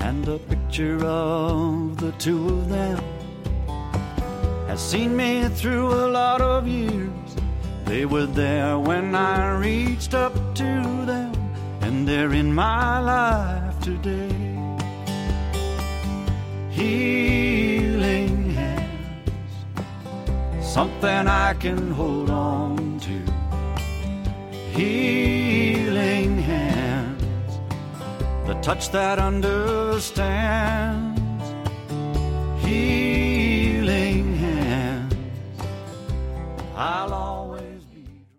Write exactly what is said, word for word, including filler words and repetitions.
And the picture of the two of them has seen me through a lot of years. They were there when I reached up to them, and they're in my life today. Healing hands, something I can hold on to. Healing hands, the touch that understands. Healing hands, I'll